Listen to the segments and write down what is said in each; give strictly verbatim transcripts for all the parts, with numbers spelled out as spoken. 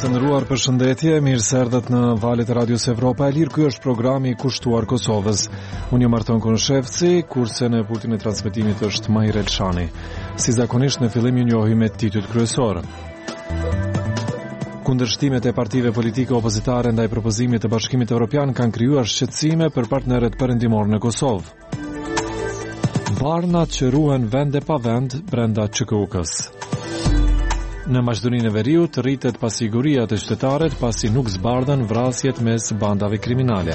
Të nderuar, përshëndetje, mirë se erdhët në valët e Radios Evropa e Lirë. Ky është programi i kushtuar Kosovës. Unë jam Arton Konshevci, kurse në pultin e transmetimit është Mahir Elshani. Si zakonisht, në fillim ju njohim me titujt kryesor. Kundërshtimet e partive politike opozitare ndaj propozimit të Bashkimit Evropian kanë krijuar shqetësime për partnerët perëndimor në Kosovë. Barnat që ruhen vend e pa vend brenda Ç K U K-s. Në Maqedoninë e Veriut rritet pasiguria të qytetarët pasi nuk zbardhen vrasjet mes bandave kriminale.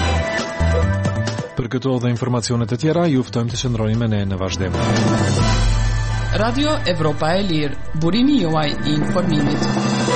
Për këto dhe informacionet e tjera, ju ftojmë të qëndroni me ne në vazhdim. Radio Evropa e Lirë, burimi juaj i informimit.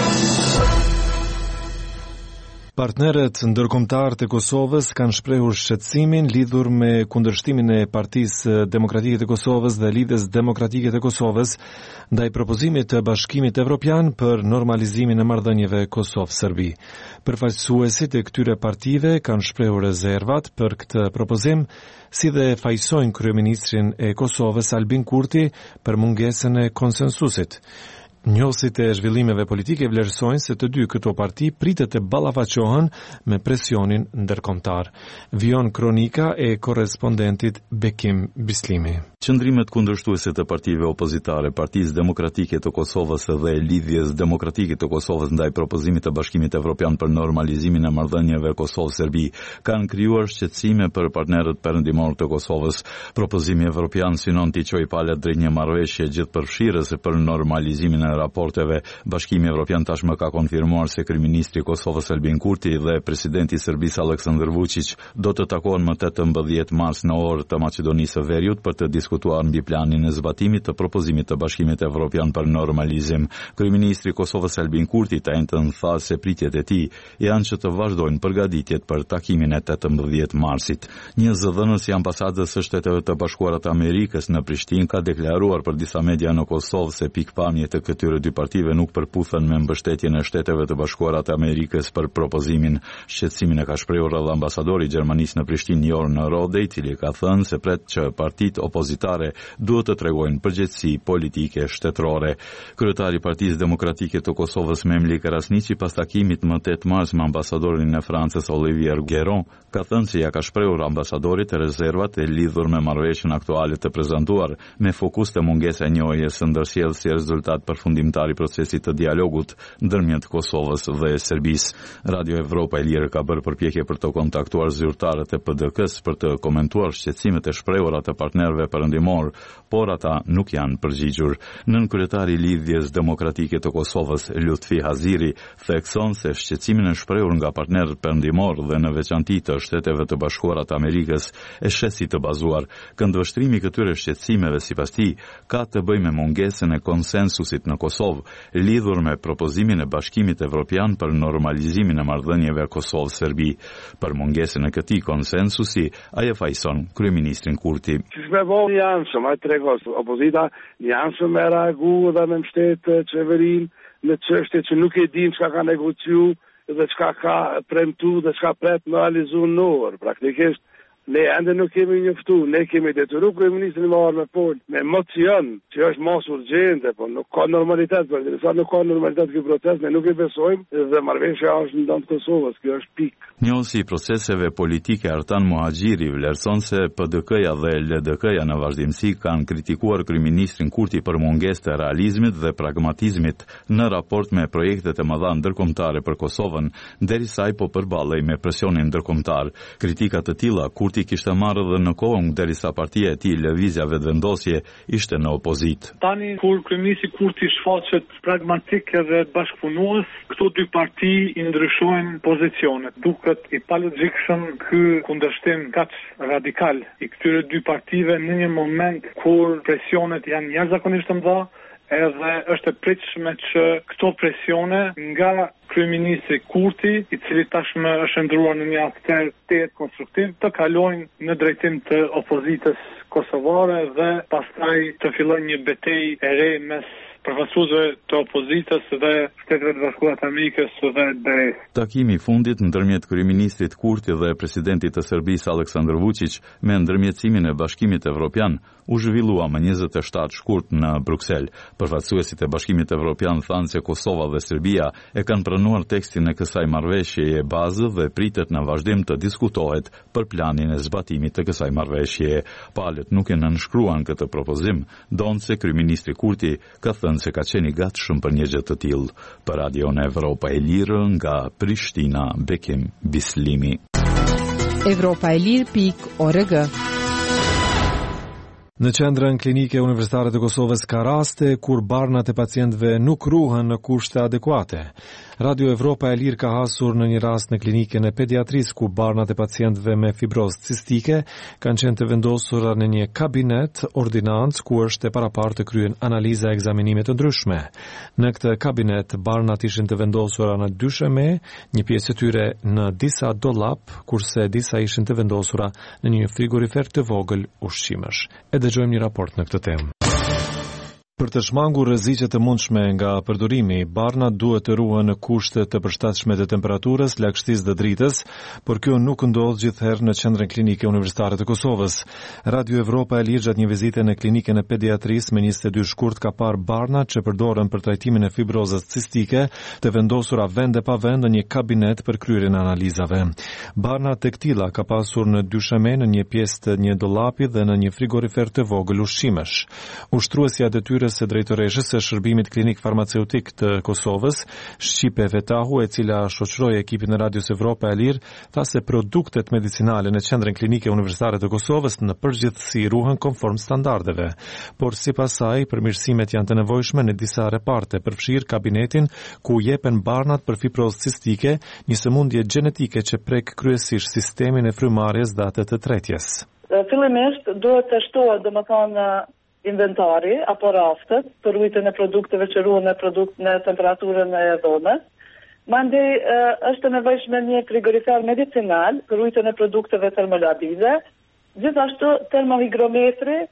Partnerët ndërkombëtar të Kosovës kanë shprehur shqetësimin lidhur me kundërshtimin e Partisë Demokratike të Kosovës dhe Lidhjes Demokratike të Kosovës ndaj propozimit të Bashkimit Evropian për normalizimin e marrëdhënieve Kosovë-Serbi. Përfaqësuesit e këtyre partive kanë shprehur rezervat për këtë propozim, si dhe fajsojnë kryeministrin e Kosovës Albin Kurti për mungesën e konsensusit. Njohësit e zhvillimeve politike vlerësojnë se të dy këto parti pritet të ballafaqohen me presionin ndërkombëtar. Vion kronika e korrespondentit Bekim Bislimi. Qëndrimet kundërshtuese të partive opozitare, Partisë Demokratike të Kosovës dhe Lidhjes Demokratike të Kosovës ndaj propozimit të Bashkimit Evropian për normalizimin e marrëdhënieve Kosovë-Serbi kanë krijuar shqetësime për partnerët perëndimor të Kosovës. Propozimi evropian synon t'i çojë palët drejt një marrëveshje gjithëpërfshirëse për normalizimin e raporteve. Bashkimi Evropian tashmë ka konfirmuar se kryeministri i Kosovës Albin Kurti dhe presidenti i Serbisë Aleksandar Vučić do të takohen më tetëmbëdhjetë mars në orë të Maqedonisë së Veriut për të diskutuar mbi planin e zbatimit të propozimit të Bashkimit Evropian për normalizim. Kryeministri i Kosovës Albin Kurti të njëjtën tha se pritjet e tij janë që të vazhdojnë përgatitjet për takimin e tetëmbëdhjetë marsit. Një zëdhënës i ambasadës së Shteteve të Bashkuara të Amerikës në Prishtinë ka deklaruar për disa media në Kosovë se pikpamjet e këtyre dy partive nuk përputhen me mbështetjen e Shteteve të Bashkuara të Amerikës për propozimin. Shqetësimin e ka shprehur edhe ambasadori i Gjermanisë në Prishtinë Jorn Rode, i cili ka thënë se pret që partitë opozitare duhet të tregojnë përgjegjësi politike shtetërore. Kryetari i Partisë Demokratike të Kosovës Memli Karasniqi pas takimit më tetë mars me ambasadorin e Francës Olivier Guéron ka thënë se ja ka shprehur ambasadorit rezervat e lidhur me marrëveshjen aktuale të prezantuar, me fokus të mungesa e njohjes së ndërsjellë si rezultat përfundimtar i procesit të dialogut ndërmjet Kosovës dhe Serbisë. Radio Evropa e Lirë ka bërë përpjekje për të kontaktuar zyrtarët e P D K-s për të komentuar shqetësimet e shprehura të partnerëve perëndimor, por ata nuk janë përgjigjur. Nën kryetari i Lidhjes Demokratike të Kosovës Lutfi Haziri thekson se shqetësimin e shprehur nga partnerët perëndimor dhe në veçanti të Shteteve të Bashkuara të Amerikës e sheh si të bazuar. Këndvështrimi i këtyre shqetësimeve sipas tij ka të bëjë me mungesën e konsensusit në Kosovë lidhur me propozimin e Bashkimit Evropian për normalizimin e marrëdhënieve Kosovë-Serbi. Për mungesën e këtij konsensusi, ai e fajson kryeministrin Kurti. Janë shumë, a tregos opozita janë shumë me reagu dhe me mbështet qeverinë në çështje që nuk e dim çka ka negociu dhe çka ka premtu dhe çka pret me realizu në orë. Praktikisht ne ende nuk kemi njoftu, ne kemi detyruar kryeministrin me marrë me fol, me emocion, që është mos urgjente, po nuk ka normalitet, por sa nuk ka normalitet ky proces, ne nuk e besojmë dhe marrëveshja është në dëm të Kosovës, kjo është pikë. Njohësi i proceseve politike Artan Muhaxhiri vlerëson se P D K-ja dhe L D K-ja në vazhdimsi kanë kritikuar kryeministrin Kurti për mungesë të realizmit dhe pragmatizmit në raport me projektet e mëdha ndërkombëtare për Kosovën, derisa ai po përballej me presionin ndërkombëtar. Kritika të tilla Kurti kishte marrë dhe në kohën derisa partia e tij Lëvizja Vetëvendosje ishte në opozitë. Tani kur kryeministri Kurti shfaqet pragmatik dhe bashkëpunues, këto dy parti i ndryshojnë pozicionet. Duket i palogjikshëm ky kundërshtim kaq radikal i këtyre dy partive në një moment kur presionet janë jashtëzakonisht të mëdha, edhe është e pritshme që këto presione nga kryeministri Kurti, i cili tashmë është ndruar në një akter të konstruktiv, të kalojnë në drejtim të opozitës kosovare dhe pastaj të fillojnë një betejë e re mes përfaqësuesve të opozitës dhe Shteteve të Bashkuara të Amerikës dhe D E S. Takimi i fundit ndërmjet kryeministrit Kurti dhe presidentit të Serbisë Aleksandar Vučić me ndërmjetësimin e Bashkimit Evropian u zhvillua më njëzet e shtatë shkurt në Bruksel. Përfaqësuesit e Bashkimit Evropian thanë se Kosova dhe Serbia e kanë pranuar tekstin e kësaj marrëveshjeje bazë dhe pritet në vazhdim të diskutohet për planin e zbatimit të kësaj marrëveshjeje. Palët nuk e nënshkruan këtë propozim, donse kryeministri Kurti ka thënë se ka qenë i gatshëm për një gjë të tillë. Për Radion Evropa e Lirë nga Prishtina, Bekim Bislimi. Evropa e Lirë pikë org. Në qendrën klinike universitare të Kosovës ka raste kur barnat e pacientëve nuk ruhen në kushte adekuate. Radio Evropa e Lirë ka hasur në një rast në klinikën e pediatrisë ku barnat e pacientëve me fibrozë cistike kanë qenë të vendosura në një kabinet ordinancë ku është e parapartë të kryen analiza e ekzaminime të ndryshme. Në këtë kabinet barnat ishin të vendosura në dysheme, një pjesë e tyre në disa dollap, kurse disa ishin të vendosura në një frigorifer të vogël ushqimesh. E dëgjojmë një raport në këtë temë. Për të shmangur rreziqe të mundshme nga përdorimi, barnat duhet të ruhen në kushte të përshtatshme të temperaturës, lagështisë dhe dritës, por kjo nuk ndodh gjithherë në qendrën klinike universitare të Kosovës. Radio Evropa e Lirë gjatë një vizite në klinikën e pediatrisë me njëzet e dy shkurt ka parë barnat që përdoren për trajtimin e fibrozës cistike të vendosura vend e pa vend në një kabinet për kryerjen e analizave. Barnat tek tilla ka pasur në dysheme, në një pjesë të një dollapi dhe në një frigorifer të vogël ushqimesh. Ushtruesja detyrës së drejtoreshës së shërbimit klinik farmaceutik të Kosovës, Shqipe Vetahu, e cila shoqëroi ekipin e Radios Evropa e Lirë, tha se produktet medicinale në qendrën klinike universitare të Kosovës në përgjithësi ruhen konform standardeve, por sipas saj përmirësimet janë të nevojshme në disa reparte, përfshirë kabinetin ku jepen barnat për fibrozë cistike, një sëmundje gjenetike që prek kryesisht sistemin e frymarrjes dhe atë të tretjes. Fillimisht duhet të shtohet domethënë inventari apo raftet për rujtjen e produkteve që ruhen në produkt në temperaturën e dhomës. Mandej është e nevojshme një frigorifer medicinal për rujtjen e produkteve termolabile, gjithashtu termohigrometri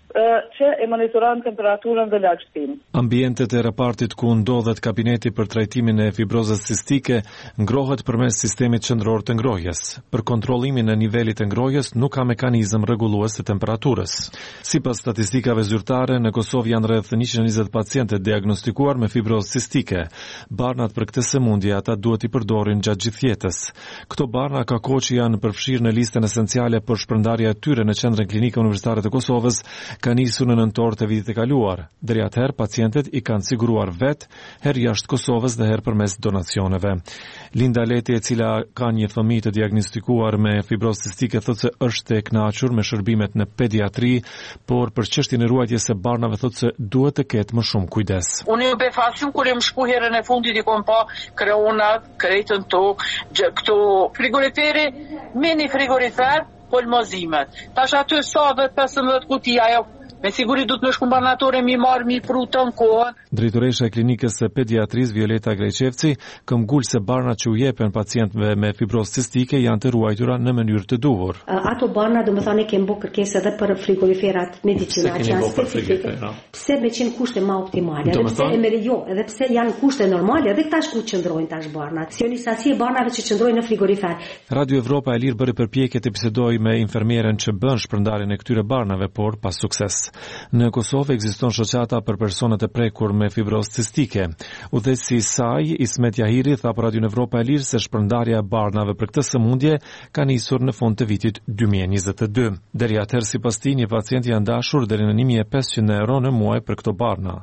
që e monitoron temperaturën dhe lagështinë. Ambientet e repartit ku ndodhet kabineti për trajtimin e fibrozës cistike ngrohet përmes sistemit qendror të ngrohjes. Për kontrollimin e nivelit të ngrohjes nuk ka mekanizëm rregullues të temperaturës. Sipas statistikave zyrtare, në Kosovë janë rreth njëqind e njëzet pacientë diagnostikuar me fibrozë cistike. Barnat për këtë sëmundje ata duhet i përdorin gjatë gjithë jetës. Këto barna ka kohë që janë përfshirë në listën esenciale për shpërndarja e tyre në qendrën klinike universitare të Kosovës, ka nisur në nëntor të vitit e kaluar. Deri atëherë pacientët i kanë siguruar vetë, herë jashtë Kosovës dhe herë përmes donacioneve. Linda Leti, e cila ka një fëmijë të diagnostikuar me fibrozë cistike, thotë se është e kënaqur me shërbimet në pediatri, por për çështjen e ruajtjes së barnave thotë se duhet të ketë më shumë kujdes. Unë ju befasum kur jam shku herën e fundit i kom pa kreonat, kretën tokë, këto frigoriferi, mini frigorifer, polmozimet. Tash aty sa dhe pesëmbëdhjetë kuti ajo me siguri du të më shku banatore mi marë mi prutë në kohën. Drejtoresha e klinikës së pediatrisë Violeta Grejqevci këmbgul se barnat që u jepen pacientëve me fibrozë cistike janë të ruajtura në mënyrë të duhur. Ato barna do të thonë kemë bë kërkesë edhe për frigoriferat medicinale që janë specifike. Pse me qenë kushte më optimale, edhe pse e merr jo, edhe pse janë kushte normale, edhe tash ku qëndrojnë tash barnat. Si një sasi e barnave që qëndrojnë në frigorifer. Radio Evropa e Lirë bëri përpjekje të bisedojë me infermierën që bën shpërndarjen e këtyre barnave, por pa sukses. Në Kosovë ekziston shoqata për personat e prekur me fibrozë cistike. Udhëheqësi i saj, Ismet Jahiri, tha për Radio Evropa e Lirë se shpërndarja e barnave për këtë sëmundje ka nisur në fund të vitit dy mijë e njëzet e dy. Deri atëherë, sipas tij, një pacient janë dashur deri në një mijë e pesëqind euro në muaj për këto barna.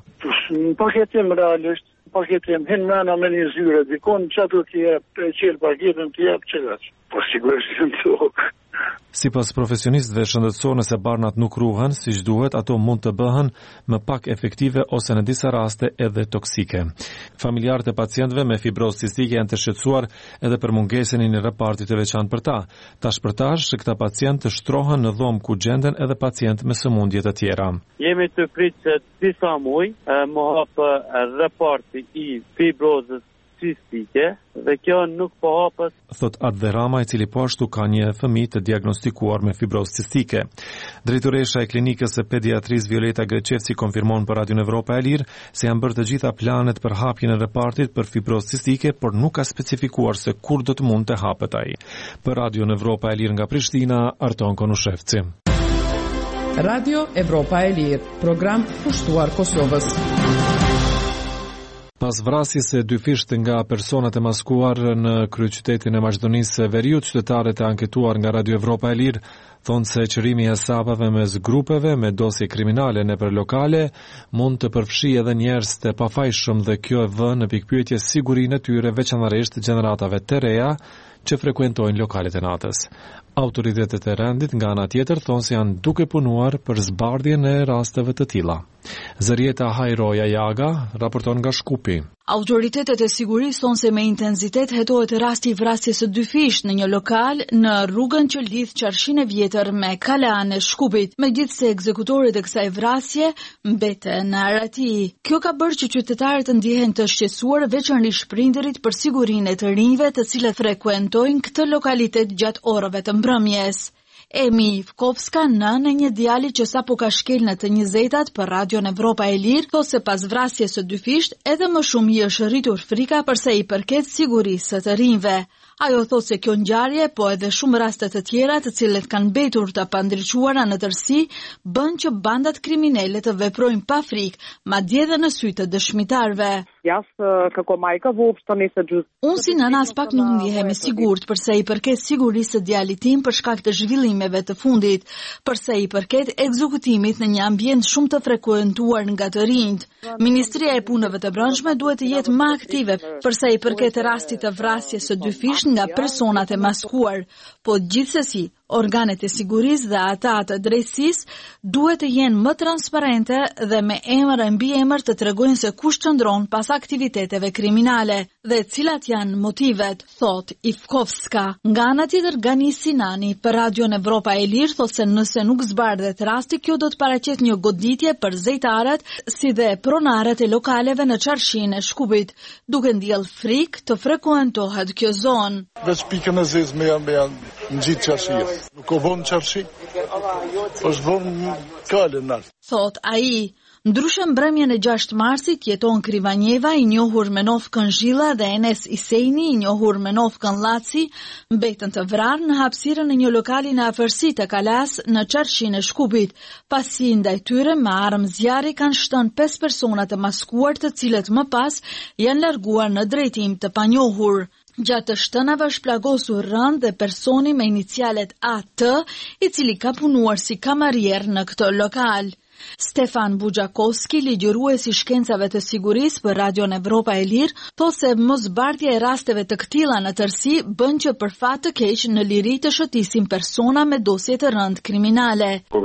Paketim realisht, paketim hin mëna me një zyre, dikon çatu ti e qel paketin ti jap çelaç. Po sigurisht në tokë. Sipas profesionistëve shëndetësor, nëse barnat nuk ruhen siç duhet, ato mund të bëhen më pak efektive ose në disa raste edhe toksike. Familjarët e pacientëve me fibrozë cistike janë të shqetësuar edhe për mungesën e një reparti të veçantë për ta. Tash për tash, këta pacientë të shtrohen në dhomë ku gjenden edhe pacientë me sëmundje të tjera. Jemi të pritë disa muaj, më hapë reparti i fibrozës cistike dhe kjo nuk po hapet. Thot Adve Rama, i cili po ashtu ka një fëmijë të diagnostikuar me fibrozë cistike. Drejtoresha e klinikës së pediatrisë Violeta Greqevci konfirmon për Radio Evropa e Lirë se janë bërë të gjitha planet për hapjen e repartit për fibrozë cistike, por nuk ka specifikuar se kur do të mund të hapet ai. Për Radio Evropa e Lirë nga Prishtina, Arton Konushevci. Radio Evropa e Lirë, program pushtuar Kosovës. Pas vrasjes së dy fisht nga personat e maskuar në kryeqytetin e Maqedonisë së Veriut, qytetarët e anketuar nga Radio Evropa e Lirë thonë se qërimi i hesabeve mes grupeve me dosje kriminale nëpër lokale mund të përfshijë edhe njerëz të pafajshëm dhe kjo e vë në pikpyetje sigurinë e tyre, veçanërisht gjeneratave të reja që frekuentojnë lokalet e natës. Autoritetet e rendit nga ana tjetër thonë se janë duke punuar për zbardhjen e rasteve të tilla. Zërieta Hajroja Jaga raporton nga Shkupi. Autoritetet e sigurisë thonë se me intensitet hetohet rasti i vrasjes së dy fisht në një lokal në rrugën që lidh Qarshinë e Vjetër me Kalanë e Shkupit, megjithse ekzekutorët e kësaj vrasje mbeten në arati. Kjo ka bërë që qytetarët të ndihen të shqetësuar, veçanërisht prindërit, për sigurinë e të rinjve të cilët frekuentojnë këtë lokalitet gjatë orëve të mbrëmjes. Emi Ivkovska, nënë e një djali që sapo ka shkel në të njëzdetat për Radio Evropa e Lirë, thotë se pas vrasjes së dy fisht, edhe më shumë i është rritur frika përsa i përket sigurisë së të rinjve. Ajo thotë se kjo ngjarje, po edhe shumë raste të tjera të cilët kanë mbetur të pandriquara në tërësi, bën që bandat kriminale të veprojnë pa frikë, madje edhe në sy të dëshmitarëve. Unë si nëna as pak nuk ndihem i sigurt përsa i përket sigurisë së djalit tim për shkak të zhvillimeve të fundit, përsa i përket ekzekutimit në një ambient shumë të frekuentuar nga të rinjt. Ministria e Punëve të Brendshme duhet të jetë më aktive përsa i përket rastit të vrasjes së dy fisht nga personat e maskuar, po gjithsesi organet e sigurisë dhe ata të drejtësisë duhet të jenë më transparente dhe me emër e mbiemër të tregojnë se kush qëndron pas aktiviteteve kriminale dhe cilat janë motivet, thot Ivkovska. Nga ana tjetër, Gani Sinani për Radio Evropa e Lirë thotë se nëse nuk zbardhet rasti, kjo do të paraqet një goditje për zejtarët si dhe pronarët e lokaleve në Qarshinë e Shkupit, duke ndjell frikë të frekuentohet kjo zonë. Veç pikën e zezë me janë me janë në gjitë Qarshia. Nuk o vonë Qarshi, është vonë kale nërë. Thot ai. Ndryshe mbrëmjen e gjashtë marsit jeton Krivanjeva, i njohur me nofkën Zhilla, dhe Enes Isejni, i njohur me nofkën Llaci, mbetën të vrarë në hapësirën e një lokali në afërsi të Kalas në Qarshinë e Shkupit. Pasi ndaj tyre me armë zjarri kanë shënë pesë persona të maskuar, të cilët më pas janë larguar në drejtim të panjohur. Gjatë të shtënave është plagosur rënd dhe personi me inicialet A T, i cili ka punuar si kamarier në këtë lokal. Stefan Bujakovski, ligjërues i shkencave të sigurisë për Radio Evropa e Lirë, thotë se mosbardhja e rasteve të këtilla në tërësi bën që për fat të keq në liri të shëtisin persona me dosje të rënd kriminale.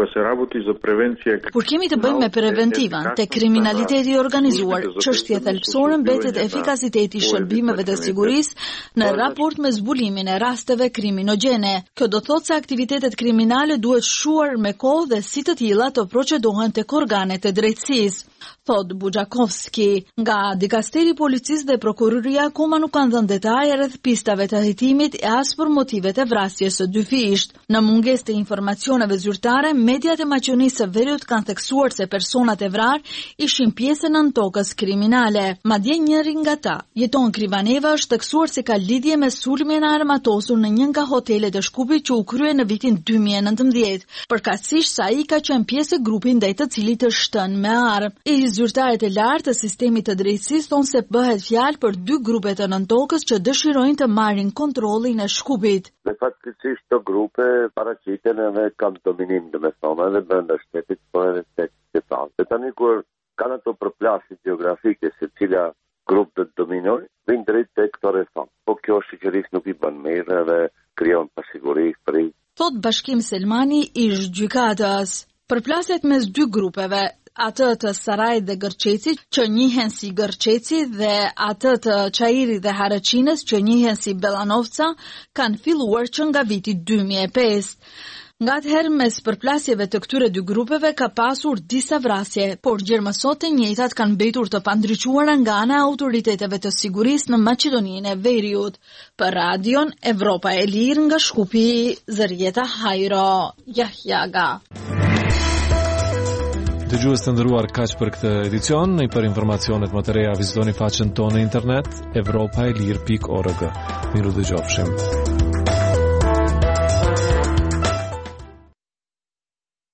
Kur kemi të bëjmë me preventivan te kriminaliteti i organizuar, çështja thelbësore mbetet efikasiteti i shërbimeve të sigurisë në raport me zbulimin e rasteve kriminogjene. Kjo do thotë se aktivitetet kriminale duhet shuar me kohë dhe si të tilla të procedohen tek organet e drejtësisë, thot Bujakovski. Nga dikasteri policisë dhe prokuroria akoma nuk kanë dhënë detaje rreth pistave të hetimit e as për motivet e vrasjes së dy fisht. Në mungesë të informacioneve zyrtare, mediat e Maqedonisë së Veriut kanë theksuar se personat e vrarë ishin pjesë nën tokës kriminale. Madje njëri nga ta, jeton Krivaneva, është theksuar se ka lidhje me sulmin e armatosur në një nga hotelet e Shkupit që u krye në vitin dy mijë e nëntëmbëdhjetë, përkatësisht sa ai ka qenë pjesë e grupit ndaj të cilit të shtën me armë. I zyrtarët e lartë të sistemit të drejtësisë thonë se bëhet fjalë për dy grupe të nëntokës që dëshirojnë të marrin kontrollin e Shkupit. Dhe fatkeqësisht këto grupe paraqiten edhe kanë dominim, domethënë edhe brenda shtetit, po edhe tek qytetarët. Dhe tani kur kanë ato përplasje gjeografike se cila grup të dominojë, vin drejt tek këto reformë. Po kjo shoqërisë nuk i bën mirë dhe krijon pasiguri, frikë. Thot Bashkim Selmani, ish gjykatës. Përplasjet mes dy grupeve, atë të Sarajit dhe Gërçecit, që njihen si Gërçeci, dhe atë të Çairit dhe Haraçinës, që njihen si Bellanovca, kanë filluar që nga viti dy mijë e pesë. Ngatëherë mes përplasjeve të këtyre dy grupeve ka pasur disa vrasje, por gjermësot e njëjtat kanë mbetur të pandriquara nga ana e autoriteteve të sigurisë në Maqedoninë e Veriut. Për radion Evropa e Lirë nga Shkupi, Zërjeta Hajro, Jahjaga. Dëgjues të nderuar, kaq për këtë edicion. Për informacionet më të reja vizitoni faqen tonë në internet evropaelir pikë org. Miru dëgjofshim.